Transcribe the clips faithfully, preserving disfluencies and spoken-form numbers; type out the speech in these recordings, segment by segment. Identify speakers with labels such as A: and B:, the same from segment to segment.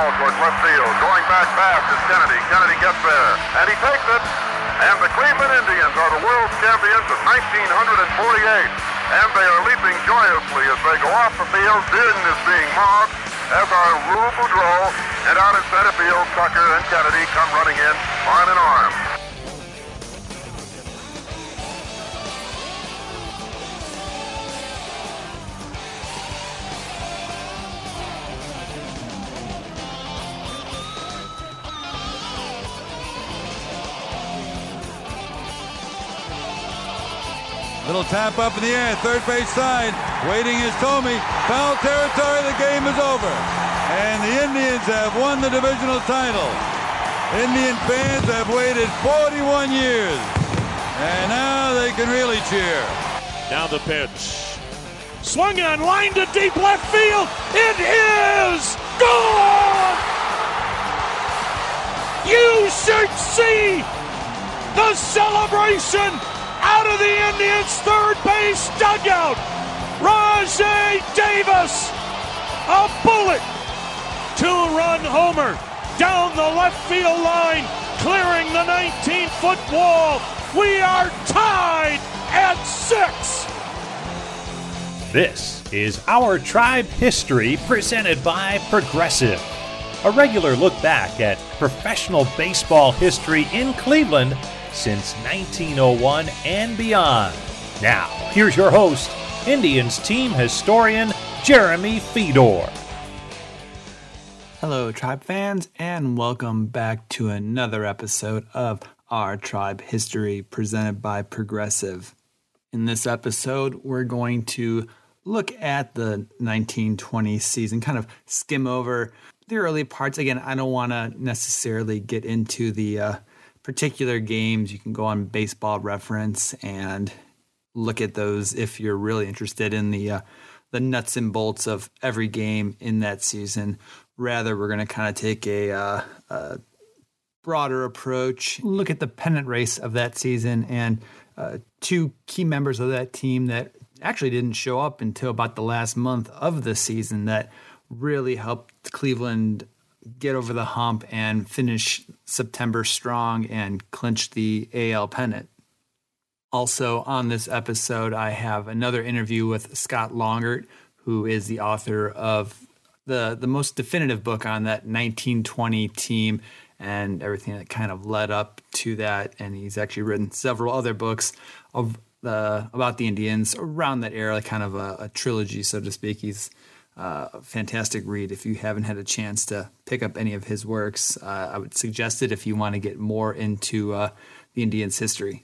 A: ball towards left field. Going back fast is Kennedy. Kennedy gets there, and he takes it. And the Cleveland Indians are the world champions of nineteen forty-eight. And they are leaping joyously as they go off the field. Din is being mobbed, as are Lou Boudreau, and out in center field, Tucker and Kennedy come running in arm in arm.
B: Little tap up in the air, third base side. Waiting is Thome. Foul territory, the game is over. And the Indians have won the divisional title. Indian fans have waited forty-one years. And now they can really cheer.
C: Now the pitch. Swung on, line to deep left field. It is gone! You should see the celebration out of the Indians' third base dugout. Rajai Davis, a bullet, two-run homer down the left field line, clearing the nineteen-foot wall. We are tied at six.
D: This is Our Tribe History, presented by Progressive. A regular look back at professional baseball history in Cleveland since nineteen oh one and beyond. Now, here's your host, Indians team historian Jeremy Fedor.
E: Hello, Tribe fans, and welcome back to another episode of Our Tribe History presented by Progressive. In this episode, we're going to look at the nineteen twenty season, kind of skim over the early parts. Again, I don't want to necessarily get into the uh, particular games. You can go on Baseball Reference and look at those if you're really interested in the uh, the nuts and bolts of every game in that season. Rather, we're going to kind of take a, uh, a broader approach, look at the pennant race of that season and uh, two key members of that team that actually didn't show up until about the last month of the season that really helped Cleveland get over the hump and finish September strong and clinch the A L pennant. Also on this episode, I have another interview with Scott Longert, who is the author of the, the most definitive book on that nineteen twenty team and everything that kind of led up to that. And he's actually written several other books of the, about the Indians around that era, kind of a, a trilogy, so to speak. He's Uh, a fantastic read. If you haven't had a chance to pick up any of his works, uh, I would suggest it if you want to get more into uh, the Indians' history.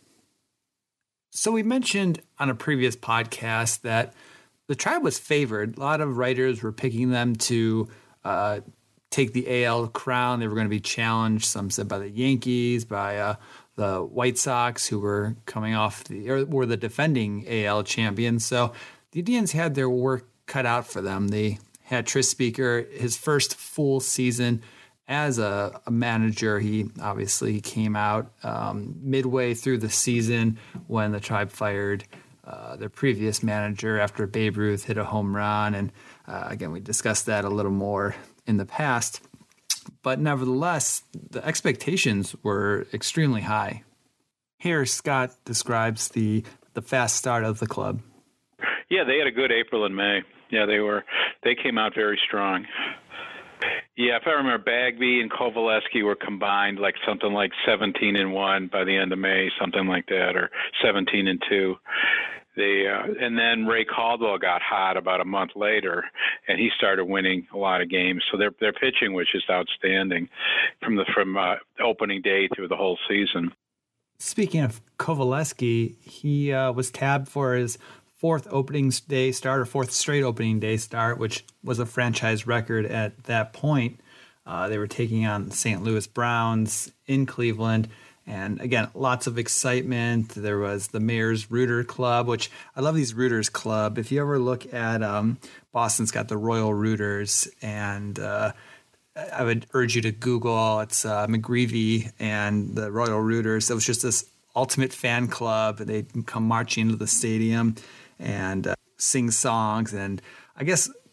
E: So we mentioned on a previous podcast that the Tribe was favored. A lot of writers were picking them to uh, take the A L crown. They were going to be challenged, some said by the Yankees, by uh, the White Sox, who were coming off the, or were the defending A L champions. So the Indians had their work cut out for them. They had Tris Speaker, his first full season as a, a manager. He obviously came out um, midway through the season when the Tribe fired uh, their previous manager after Babe Ruth hit a home run. And uh, again, we discussed that a little more in the past. But nevertheless, the expectations were extremely high. Here, Scott describes the, the fast start of the club.
F: Yeah, they had a good April and May. Yeah, they were. They came out very strong. Yeah, if I remember, Bagby and Kovaleski were combined like something like seventeen and one by the end of May, something like that, or seventeen and two. They uh, and then Ray Caldwell got hot about a month later, and he started winning a lot of games. So their their pitching was just outstanding from the from uh, opening day through the whole season.
E: Speaking of Kovaleski, he uh, was tabbed for his fourth opening day start or fourth straight opening day start, which was a franchise record at that point. Uh, they were taking on Saint Louis Browns in Cleveland. And again, lots of excitement. There was the Mayor's Rooter Club, which I love these Rooters Club. If you ever look at um, Boston's got the Royal Rooters, and uh, I would urge you to Google. It's uh, McGreevy and the Royal Rooters. It was just this ultimate fan club. They'd come marching into the stadium and uh, sing songs. And I guess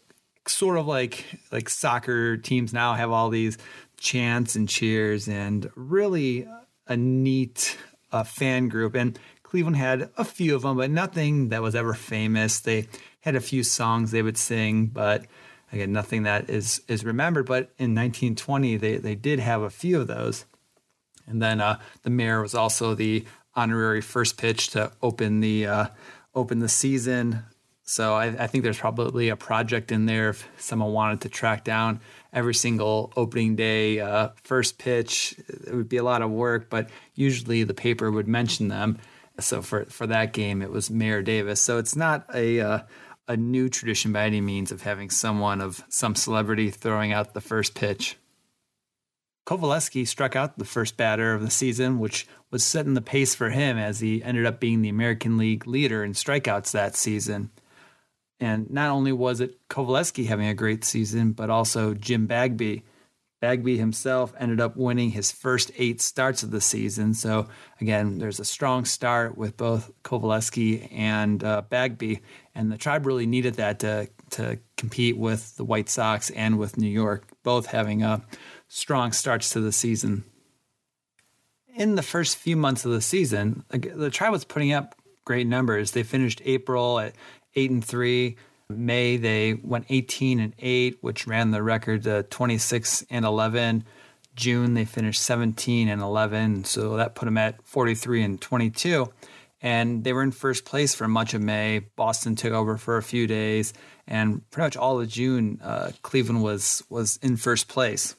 E: sort of like like soccer teams now have all these chants and cheers, and really a neat uh, fan group. And Cleveland had a few of them, but nothing that was ever famous. They had a few songs they would sing, but again, nothing that is is remembered. But in nineteen twenty, they, they did have a few of those. And then uh, the mayor was also the honorary first pitch to open the uh, open the season. So I, I think there's probably a project in there if someone wanted to track down every single opening day uh, first pitch. It would be a lot of work, but usually the paper would mention them. So for, for that game, it was Mayor Davis. So it's not a uh, a new tradition by any means of having someone of some celebrity throwing out the first pitch. Coveleski struck out the first batter of the season, which was setting the pace for him as he ended up being the American League leader in strikeouts that season. And not only was it Coveleski having a great season, but also Jim Bagby. Bagby himself ended up winning his first eight starts of the season. So again, there's a strong start with both Coveleski and uh, Bagby, and the Tribe really needed that to to compete with the White Sox and with New York, both having a strong starts to the season. In the first few months of the season, the Tribe was putting up great numbers. They finished April at eight and three. May they went eighteen and eight, which ran the record to twenty-six and eleven. June they finished seventeen and eleven, so that put them at forty-three and twenty-two. And they were in first place for much of May. Boston took over for a few days, and pretty much all of June, uh, Cleveland was was in first place.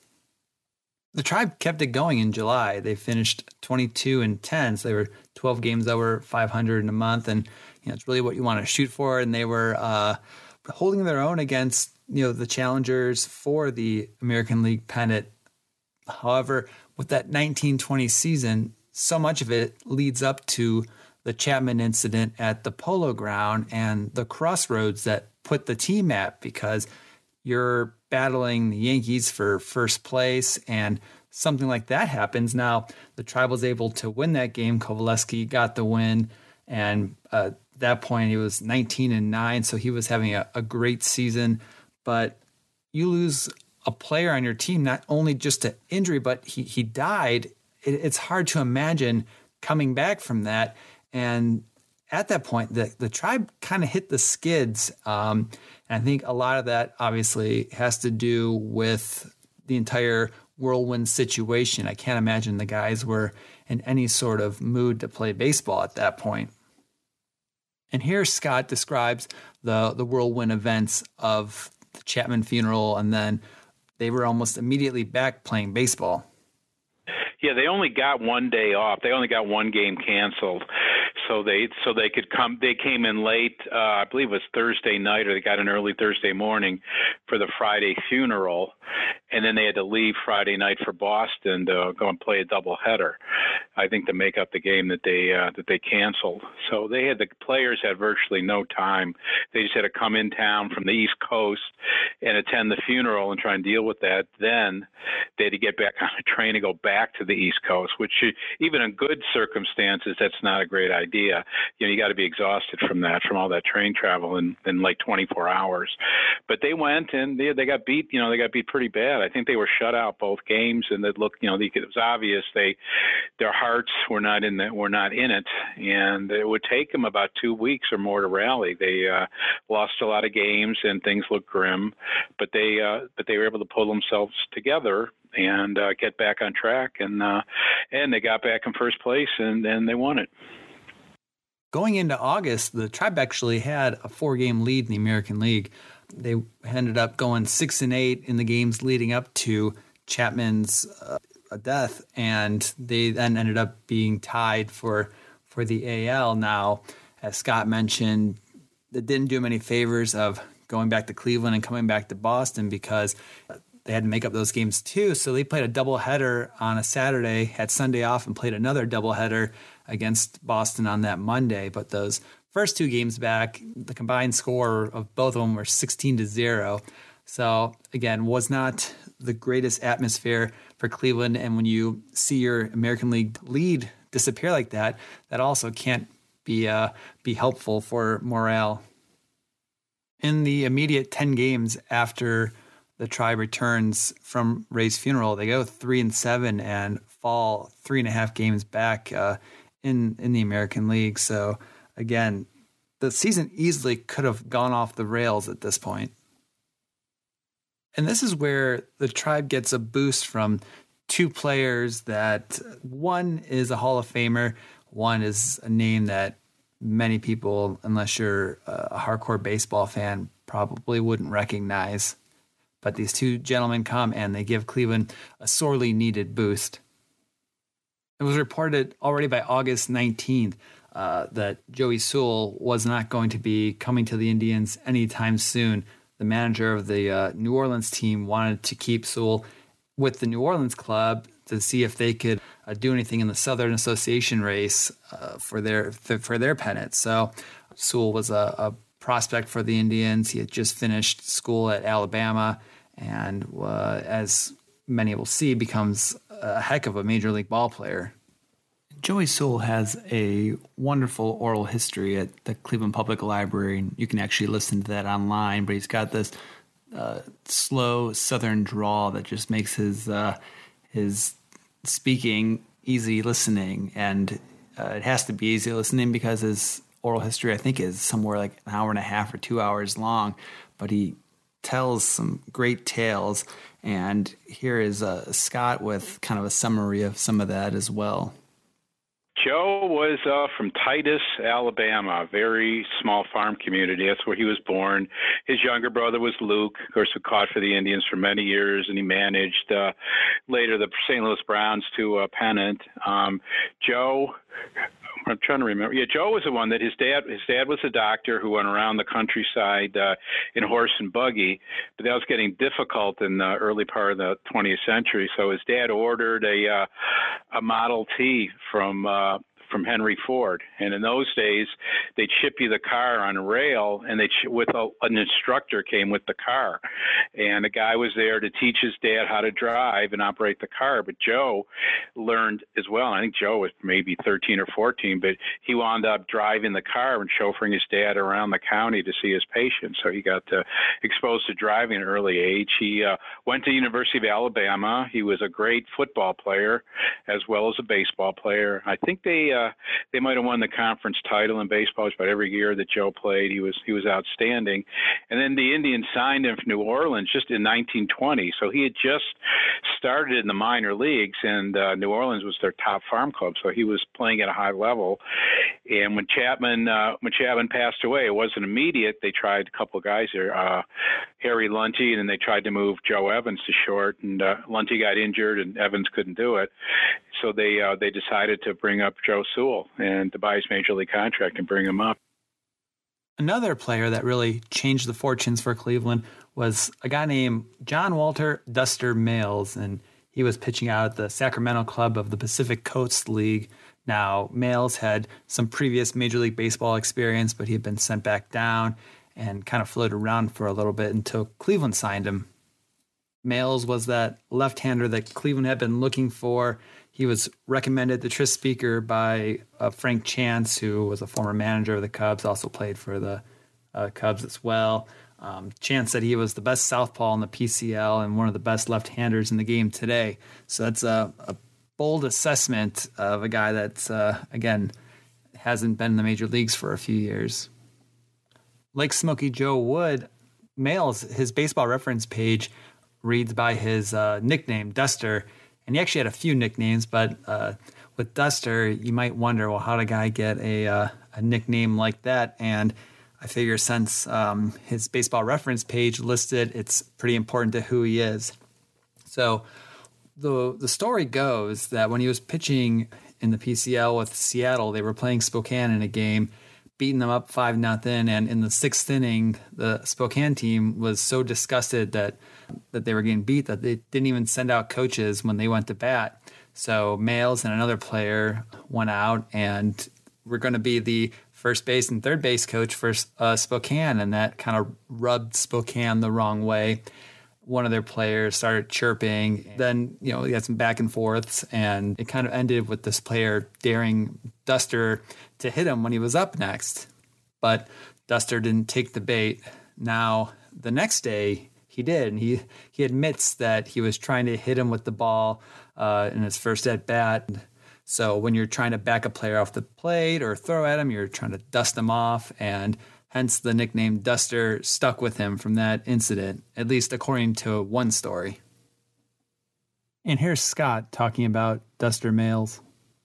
E: The Tribe kept it going in July. They finished twenty-two and ten, so they were twelve games over five hundred in a month, and you know it's really what you want to shoot for. And they were uh, holding their own against you know the challengers for the American League pennant. However, with that nineteen twenty season, so much of it leads up to the Chapman incident at the Polo Ground and the crossroads that put the team at, because you're battling the Yankees for first place and something like that happens. Now, the Tribe was able to win that game. Coveleski got the win, and uh, at that point he was nineteen and nine, so he was having a, a great season. But you lose a player on your team, not only just to injury, but he, he died. It, it's hard to imagine coming back from that. And at that point, the, the Tribe kind of hit the skids. Um, and I think a lot of that obviously has to do with the entire whirlwind situation. I can't imagine the guys were in any sort of mood to play baseball at that point. And here Scott describes the, the whirlwind events of the Chapman funeral, and then they were almost immediately back playing baseball.
F: Yeah, they only got one day off. They only got one game canceled. So they so they could come. They came in late. Uh, I believe it was Thursday night, or they got in early Thursday morning for the Friday funeral, and then they had to leave Friday night for Boston to go and play a doubleheader. I think to make up the game that they uh, that they canceled. So they had the players had virtually no time. They just had to come in town from the East Coast and attend the funeral and try and deal with that. Then they had to get back on a train and go back to the East Coast, which even in good circumstances, that's not a great idea. You know, you got to be exhausted from that, from all that train travel in, in like twenty-four hours. But they went and they they got beat. You know, they got beat pretty bad. I think they were shut out both games, and it looked, you know, it was obvious they their hearts were not in the, were not in it, and it would take them about two weeks or more to rally. They uh, lost a lot of games, and things looked grim, but they uh, but they were able to pull themselves together and uh, get back on track, and uh, and they got back in first place, and, and they won it.
E: Going into August, the Tribe actually had a four-game lead in the American League. They ended up going six and eight in the games leading up to Chapman's uh, death, and they then ended up being tied for for the A L. Now, as Scott mentioned, it didn't do him any favors of going back to Cleveland and coming back to Boston, because they had to make up those games too. So they played a doubleheader on a Saturday, had Sunday off, and played another doubleheader against Boston on that Monday. But those first two games back, the combined score of both of them were sixteen to zero. So again, was not the greatest atmosphere for Cleveland. And when you see your American League lead disappear like that, that also can't be uh, be helpful for morale. In the immediate ten games after the Tribe returns from Ray's funeral, they go three and seven and fall three and a half games back uh, in in the American League. So again, the season easily could have gone off the rails at this point. And this is where the Tribe gets a boost from two players that one is a Hall of Famer, one is a name that many people, unless you're a hardcore baseball fan, probably wouldn't recognize. But these two gentlemen come and they give Cleveland a sorely needed boost. It was reported already by August nineteenth uh, that Joey Sewell was not going to be coming to the Indians anytime soon. The manager of the uh, New Orleans team wanted to keep Sewell with the New Orleans club to see if they could uh, do anything in the Southern Association race uh, for their for their pennant. So Sewell was a, a prospect for the Indians. He had just finished school at Alabama, and uh, as many will see, becomes a heck of a major league ball player. Joey Sewell has a wonderful oral history at the Cleveland Public Library, and you can actually listen to that online. But he's got this uh, slow Southern drawl that just makes his uh, his speaking easy listening, and uh, it has to be easy listening because his oral history, I think, is somewhere like an hour and a half or two hours long. But he tells some great tales, and here is uh, Scott with kind of a summary of some of that as well.
F: Joe was uh, from Titus, Alabama, a very small farm community. That's where he was born. His younger brother was Luke, of course, who caught for the Indians for many years, and he managed uh, later the Saint Louis Browns to a pennant. Um, Joe... I'm trying to remember. Yeah, Joe was the one that his dad, his dad was a doctor who went around the countryside uh, in horse and buggy, but that was getting difficult in the early part of the twentieth century. So his dad ordered a uh, a Model T from uh, from Henry Ford, and in those days they'd ship you the car on a rail, and they with a, an instructor came with the car, and a guy was there to teach his dad how to drive and operate the car. But Joe learned as well. I think Joe was maybe thirteen or fourteen, but he wound up driving the car and chauffeuring his dad around the county to see his patients. So he got uh, exposed to driving at an early age. He uh, went to the University of Alabama. He was a great football player as well as a baseball player. I think they uh, they might have won the conference title in baseball about every year that Joe played. He was he was outstanding. And then the Indians signed him from New Orleans just in nineteen twenty. So he had just started in the minor leagues, and uh, New Orleans was their top farm club. So he was playing at a high level. And when Chapman uh, when Chapman passed away, it wasn't immediate. They tried a couple of guys there, uh, Harry Lunte, and then they tried to move Joe Evans to short, and uh, Lunte got injured, and Evans couldn't do it. So they uh, they decided to bring up Joe Sewell and to buy his major league contract and bring him up.
E: Another player that really changed the fortunes for Cleveland was a guy named John Walter Duster Mayles, and he was pitching out at the Sacramento club of the Pacific Coast League. Now, Mayles had some previous Major League Baseball experience, but he had been sent back down and kind of floated around for a little bit until Cleveland signed him. Mayles was that left-hander that Cleveland had been looking for. He was recommended to Tris Speaker by uh, Frank Chance, who was a former manager of the Cubs, also played for the uh, Cubs as well. Um, Chance said he was the best southpaw in the P C L and one of the best left-handers in the game today. So that's a, a bold assessment of a guy that's, uh, again, hasn't been in the major leagues for a few years. Like Smokey Joe Wood, Mayles, his baseball reference page reads by his uh, nickname, Duster. And he actually had a few nicknames, but uh, with Duster, you might wonder, well, how did a guy get a, uh, a nickname like that? And I figure since um, his baseball reference page listed, it's pretty important to who he is. So the the story goes that when he was pitching in the P C L with Seattle, they were playing Spokane in a game, beating them up five nothing, and in the sixth inning, the Spokane team was so disgusted that that they were getting beat that they didn't even send out coaches when they went to bat. So Mayles and another player went out and were going to be the first base and third base coach for uh, Spokane, and that kind of rubbed Spokane the wrong way. One of their players started chirping. Then, you know, he had some back and forths, and it kind of ended with this player daring Duster to hit him when he was up next. But Duster didn't take the bait. Now, the next day, he did, and he, he admits that he was trying to hit him with the ball uh, in his first at-bat. So when you're trying to back a player off the plate or throw at him, you're trying to dust him off, and hence the nickname Duster stuck with him from that incident, at least according to one story. And here's Scott talking about Duster Mayles.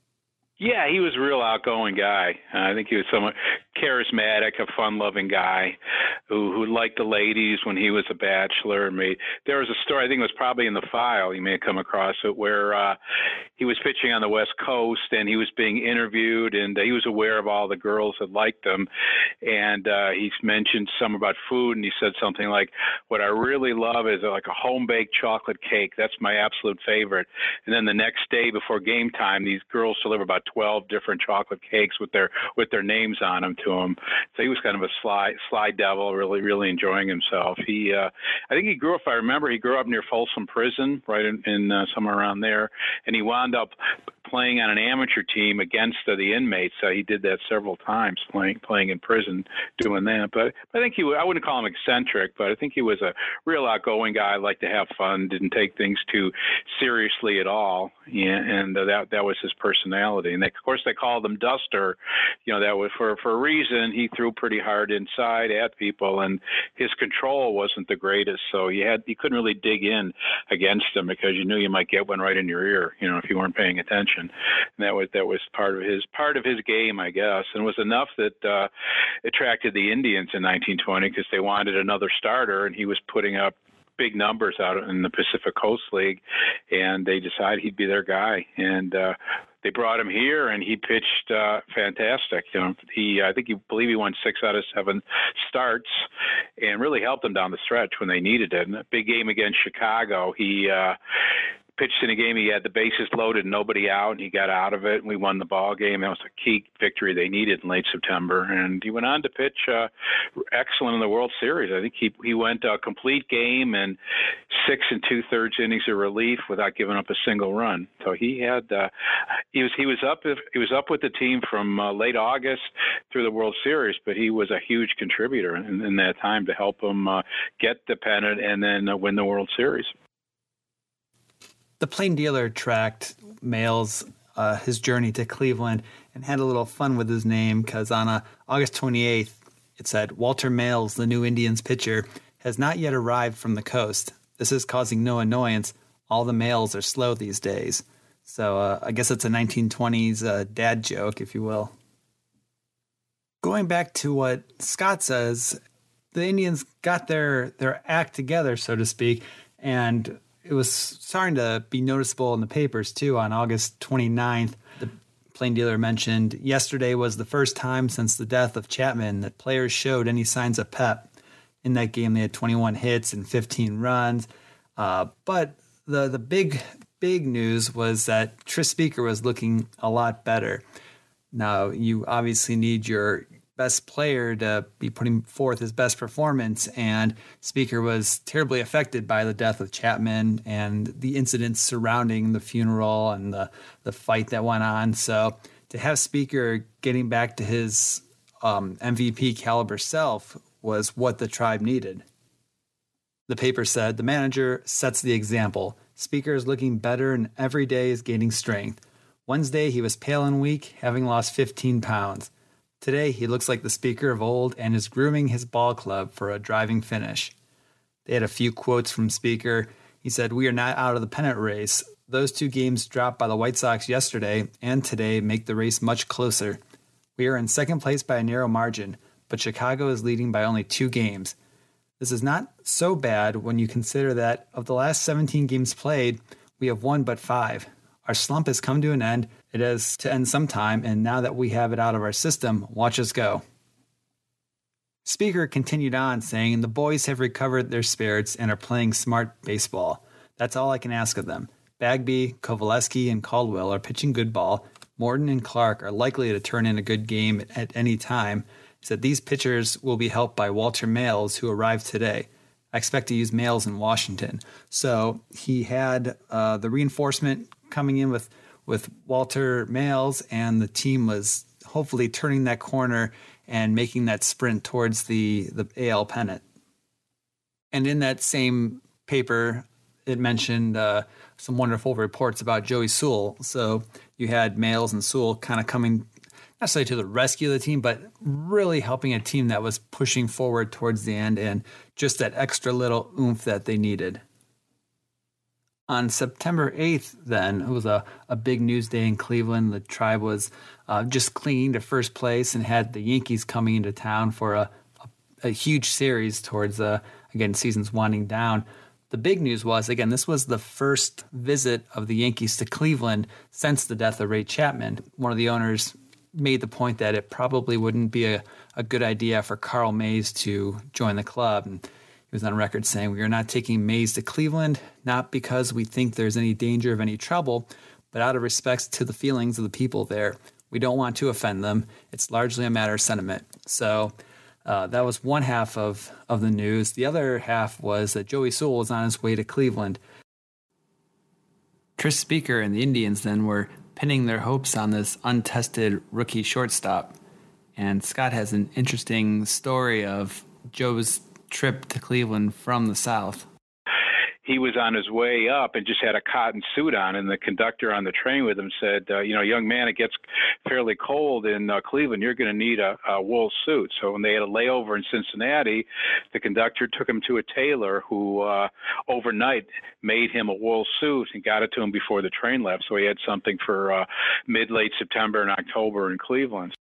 F: Yeah, he was a real outgoing guy. Uh, I think he was somewhat charismatic, a fun-loving guy who who liked the ladies when he was a bachelor. Made, there was a story, I think it was probably in the file, you may have come across it, where uh, he was pitching on the West Coast and he was being interviewed, and uh, he was aware of all the girls that liked him. And uh, he mentioned some about food, and he said something like, what I really love is uh, like a home-baked chocolate cake. That's my absolute favorite. And then the next day before game time, these girls deliver about twelve different chocolate cakes with their with their names on them to him. So he was kind of a sly sly devil, really really enjoying himself. He, uh, I think he grew up. If I remember, he grew up near Folsom Prison, right in, in uh, somewhere around there, and he wound up playing on an amateur team against uh, the inmates. Uh, he did that several times, playing playing in prison, doing that. But I think he, I wouldn't call him eccentric, but I think he was a real outgoing guy, liked to have fun, didn't take things too seriously at all, yeah, and uh, that that was his personality. And they, of course, they called him Duster. You know, that was for for a reason. He threw pretty hard inside at people, and his control wasn't the greatest. So you had you couldn't really dig in against him because you knew you might get one right in your ear, you know, if you weren't paying attention. And that was that was part of his part of his game, I guess, and it was enough that uh, attracted the Indians in nineteen twenty because they wanted another starter, and he was putting up big numbers out in the Pacific Coast League, and they decided he'd be their guy. And uh, they brought him here, and he pitched uh, fantastic. You know, he I think you believe he won six out of seven starts, and really helped them down the stretch when they needed it. In a big game against Chicago, he. Uh, pitched in a game, he had the bases loaded, nobody out, and he got out of it, and we won the ball game. That was a key victory they needed in late September. And he went on to pitch uh, excellent in the World Series. I think he he went a complete game and six and two-thirds innings of relief without giving up a single run. So he had uh, he was he was up he was up with the team from uh, late August through the World Series, but he was a huge contributor in, in that time to help him uh, get the pennant and then uh, win the World Series.
E: The Plain Dealer tracked Mayles, uh, his journey to Cleveland, and had a little fun with his name because on uh, August twenty-eighth, it said, Walter Mayles, the new Indians pitcher, has not yet arrived from the coast. This is causing no annoyance. All the males are slow these days. So uh, I guess it's a nineteen twenties uh, dad joke, if you will. Going back to what Scott says, the Indians got their, their act together, so to speak, and it was starting to be noticeable in the papers, too, on August twenty-ninth. The Plain Dealer mentioned yesterday was the first time since the death of Chapman that players showed any signs of pep. In that game, they had twenty-one hits and fifteen runs. Uh, but the, the big, big news was that Tris Speaker was looking a lot better. Now, you obviously need your best player to be putting forth his best performance, and Speaker was terribly affected by the death of Chapman and the incidents surrounding the funeral and the, the fight that went on. So to have Speaker getting back to his um, M V P caliber self was what the Tribe needed. The paper said, the manager sets the example. Speaker is looking better and every day is gaining strength. Wednesday, he was pale and weak, having lost fifteen pounds. Today, he looks like the Speaker of old and is grooming his ball club for a driving finish. They had a few quotes from Speaker. He said, we are not out of the pennant race. Those two games dropped by the White Sox yesterday and today make the race much closer. We are in second place by a narrow margin, but Chicago is leading by only two games. This is not so bad when you consider that of the last seventeen games played, we have won but five. Our slump has come to an end. It has to end sometime, and now that we have it out of our system, watch us go. Speaker continued on, saying, the boys have recovered their spirits and are playing smart baseball. That's all I can ask of them. Bagby, Kovaleski, and Caldwell are pitching good ball. Morton and Clark are likely to turn in a good game at any time. He said these pitchers will be helped by Walter Mayles, who arrived today. I expect to use Mayles in Washington. So he had uh, the reinforcement coming in with, with Walter Mayles, and the team was hopefully turning that corner and making that sprint towards the, the A L pennant. And in that same paper, it mentioned uh, some wonderful reports about Joey Sewell. So you had Males and Sewell kind of coming, not necessarily to the rescue of the team, but really helping a team that was pushing forward towards the end and just that extra little oomph that they needed. On September eighth, then, it was a, a big news day in Cleveland. The Tribe was uh, just clinging to first place and had the Yankees coming into town for a, a, a huge series towards, uh, again, season's winding down. The big news was, again, this was the first visit of the Yankees to Cleveland since the death of Ray Chapman. One of the owners made the point that it probably wouldn't be a, a good idea for Carl Mays to join the club. And he was on record saying, "We are not taking Mays to Cleveland, not because we think there's any danger of any trouble, but out of respect to the feelings of the people there. We don't want to offend them. It's largely a matter of sentiment." So uh, that was one half of, of the news. The other half was that Joey Sewell was on his way to Cleveland. Tris Speaker and the Indians then were pinning their hopes on this untested rookie shortstop. And Scott has an interesting story of Joe's trip to Cleveland from the South.
F: He was on his way up and just had a cotton suit on, and the conductor on the train with him said, uh, you know, young man, it gets fairly cold in uh, Cleveland. You're going to need a, a wool suit. So when they had a layover in Cincinnati, the conductor took him to a tailor who uh, overnight made him a wool suit and got it to him before the train left. So he had something for uh, mid-late September and October in Cleveland.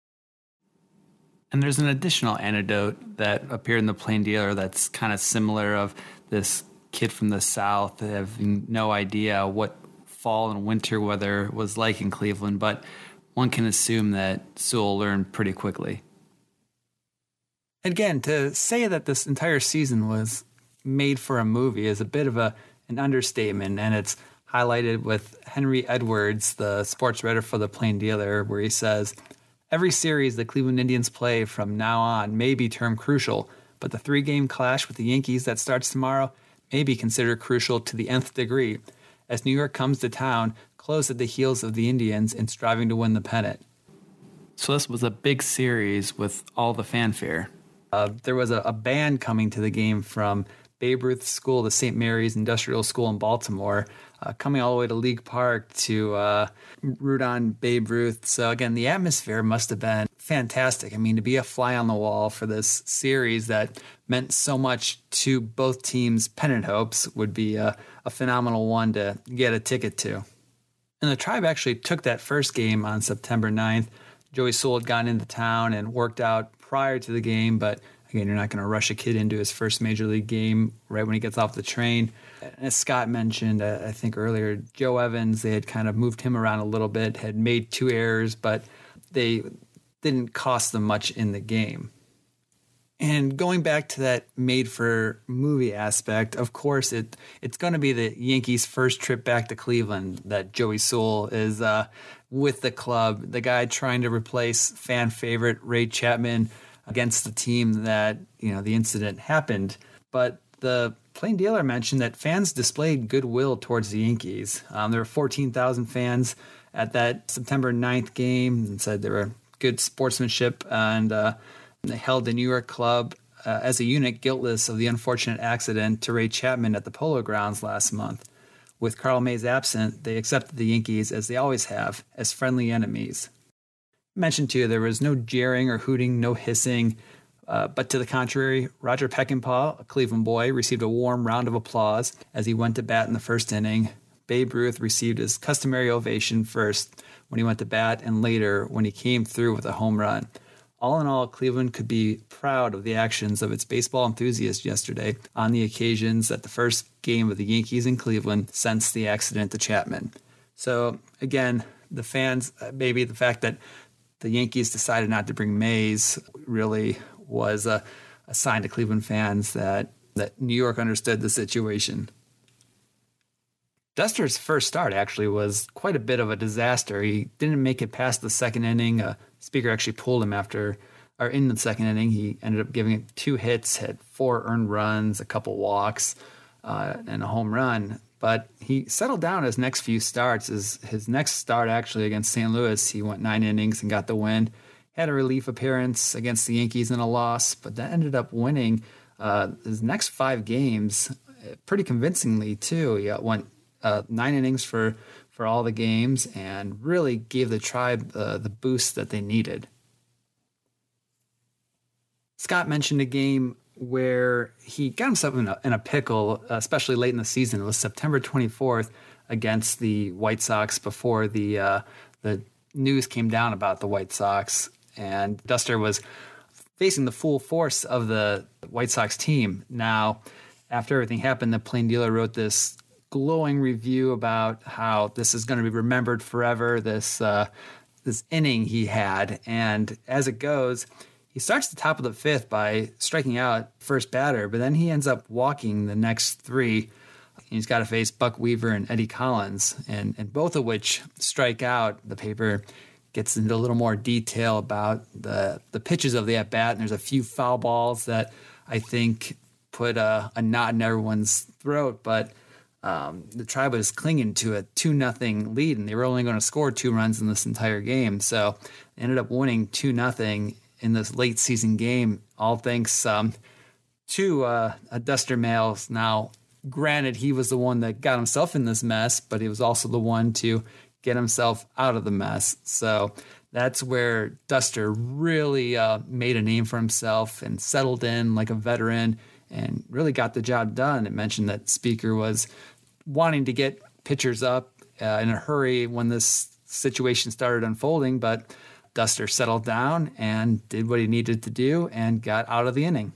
E: And there's an additional anecdote that appeared in the Plain Dealer that's kind of similar, of this kid from the South having no idea what fall and winter weather was like in Cleveland, but one can assume that Sewell learned pretty quickly. Again, to say that this entire season was made for a movie is a bit of a an understatement, and it's highlighted with Henry Edwards, the sports writer for the Plain Dealer, where he says, "Every series the Cleveland Indians play from now on may be termed crucial, but the three-game clash with the Yankees that starts tomorrow may be considered crucial to the nth degree, as New York comes to town, close at the heels of the Indians in striving to win the pennant." So this was a big series with all the fanfare. Uh, there was a, a band coming to the game from Babe Ruth's school, the Saint Mary's Industrial School in Baltimore, uh, coming all the way to League Park to uh, root on Babe Ruth. So again, the atmosphere must have been fantastic. I mean, to be a fly on the wall for this series that meant so much to both teams' pennant hopes would be a, a phenomenal one to get a ticket to. And the Tribe actually took that first game on September ninth. Joey Sewell had gotten into town and worked out prior to the game, but again, you're not going to rush a kid into his first major league game right when he gets off the train. As Scott mentioned, uh, I think earlier, Joe Evans, they had kind of moved him around a little bit, had made two errors, but they didn't cost them much in the game. And going back to that made-for-movie aspect, of course, it it's going to be the Yankees' first trip back to Cleveland that Joey Sewell is uh, with the club, the guy trying to replace fan favorite Ray Chapman against the team that, you know, the incident happened. But the Plain Dealer mentioned that fans displayed goodwill towards the Yankees. Um, there were fourteen thousand fans at that September ninth game, and said there were good sportsmanship, and uh, they held the New York club uh, as a unit guiltless of the unfortunate accident to Ray Chapman at the Polo Grounds last month. With Carl Mays absent, they accepted the Yankees, as they always have, as friendly enemies. Mentioned too, there was no jeering or hooting, no hissing, uh, but to the contrary, Roger Peckinpah, a Cleveland boy, received a warm round of applause as he went to bat in the first inning. Babe Ruth received his customary ovation first when he went to bat, and later when he came through with a home run. All in all, Cleveland could be proud of the actions of its baseball enthusiasts yesterday on the occasions that the first game of the Yankees in Cleveland since the accident to Chapman. So again, the fans, maybe the fact that the Yankees decided not to bring Mays really was a, a sign to Cleveland fans that, that New York understood the situation. Duster's first start actually was quite a bit of a disaster. He didn't make it past the second inning. Uh, Speaker actually pulled him after, or in the second inning. He ended up giving it two hits, had four earned runs, a couple walks, uh, and a home run. But he settled down his next few starts. His, his next start actually against Saint Louis, he went nine innings and got the win. Had a relief appearance against the Yankees in a loss, but that ended up winning uh, his next five games, pretty convincingly too. He went uh, nine innings for, for all the games and really gave the Tribe uh, the boost that they needed. Scott mentioned a game where he got himself in a, in a pickle, especially late in the season. It was September twenty-fourth against the White Sox before the uh, the news came down about the White Sox, and Duster was facing the full force of the White Sox team. Now, after everything happened, the Plain Dealer wrote this glowing review about how this is going to be remembered forever, this uh, this inning he had. And as it goes, he starts the top of the fifth by striking out first batter, but then he ends up walking the next three. He's got to face Buck Weaver and Eddie Collins, and, and both of which strike out. The paper gets into a little more detail about the, the pitches of the at-bat, and there's a few foul balls that I think put a, a knot in everyone's throat, but um, the Tribe was clinging to a two nothing lead, and they were only going to score two runs in this entire game, so they ended up winning two nothing in this late season game, all thanks um, to uh, a Duster Mayles. Now, granted, he was the one that got himself in this mess, but he was also the one to get himself out of the mess. So that's where Duster really uh, made a name for himself and settled in like a veteran and really got the job done. It mentioned that Speaker was wanting to get pitchers up uh, in a hurry when this situation started unfolding, but Duster settled down and did what he needed to do and got out of the inning.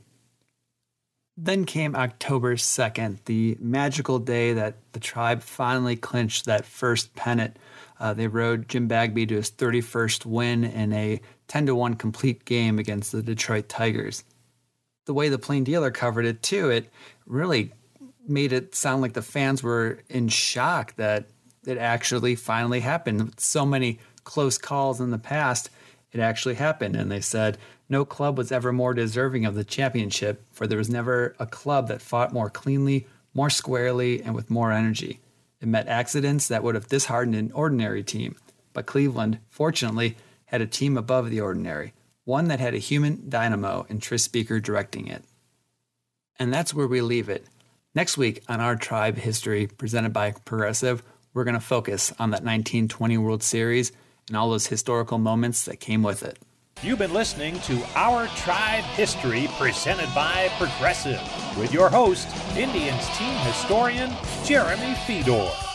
E: Then came October second, the magical day that the Tribe finally clinched that first pennant. Uh, they rode Jim Bagby to his thirty-first win in a ten to one complete game against the Detroit Tigers. The way the Plain Dealer covered it, too, it really made it sound like the fans were in shock that it actually finally happened. With so many close calls in the past, it actually happened. And they said no club was ever more deserving of the championship, for there was never a club that fought more cleanly, more squarely, and with more energy. It met accidents that would have disheartened an ordinary team, but Cleveland, fortunately, had a team above the ordinary, one that had a human dynamo in Tris Speaker directing it. And that's where we leave it. Next week on Our Tribe History, presented by Progressive, we're going to focus on that nineteen twenty World Series and all those historical moments that came with it.
D: You've been listening to Our Tribe History, presented by Progressive, with your host, Indians team historian Jeremy Fedor.